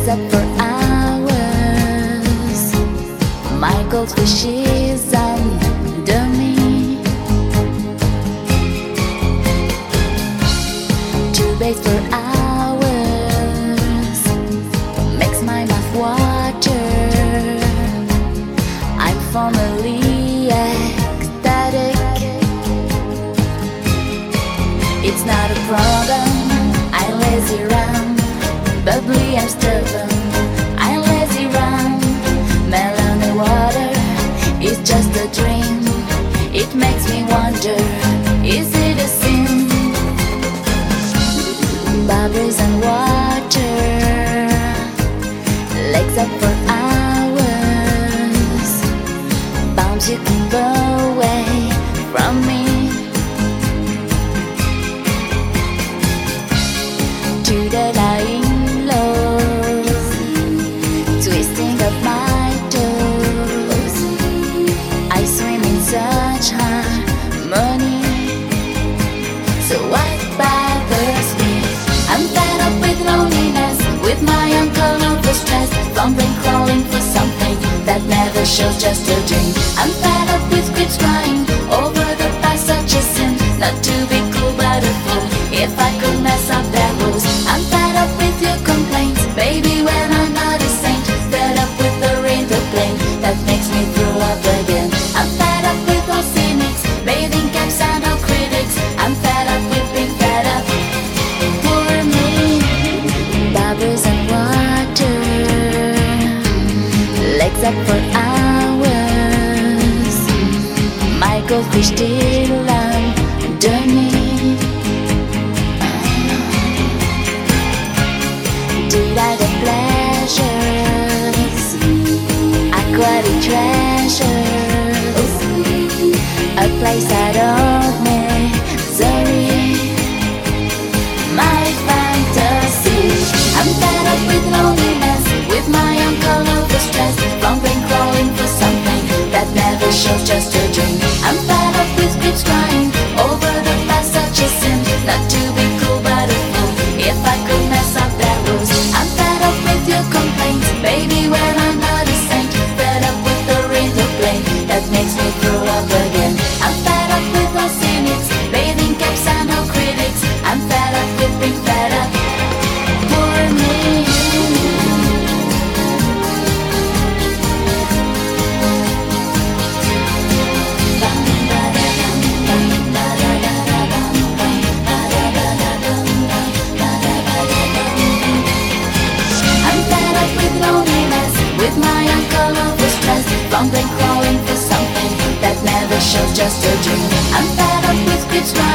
legs up for hours. My goldfish is under me. To bathe for hours makes my mouth water. I'm formally ecstatic. It's not a problem, I lazy around. Bubbly, I'm stubborn, I lazy round. Melon and water is just a dream. It makes me wonder, is it a sin? Bubbles and water, legs up for hours. Bombs you can go away from me. To the lying lows, twisting of my toes, I swim in such harmony. So what bothers me? I'm fed up with loneliness, with my uncomfortable stress, fumbling, crawling for something that never shows, just a dream. I'm fed up with scripts crying over the past, such a sin, not to be cool but a fool. If I could mess up that rules. I'm fed up with your complaints, baby, when I'm not a saint. Fed up with the rain, the plane that makes me throw up again. I'm fed up with all cynics, bathing caps and all critics. I'm fed up with being fed up. Poor me, bubbles and water, legs up for hours. My goldfish still under me. Delight of pleasures, aquatic treasures, a place out of misery. My fantasy. I'm fed up with loneliness, with my uncomfortable stress, fumbling, crawling for something that never shows, just a dream. I'm fed up with scripts crying over the past, such a sin, not to be cool but a fool. If I could mess up that rules. I'm fed up with your complaints, baby, when I'm not a saint. Fed up with the rain, the plane that makes me throw up again. I'm fed up with all cynics, bathing caps and all critics. I'm fed up with being fed up. Poor me. With my uncomfortable stress, fumbling, crawling for something that never shows, just a dream. I'm fed up with scripts crying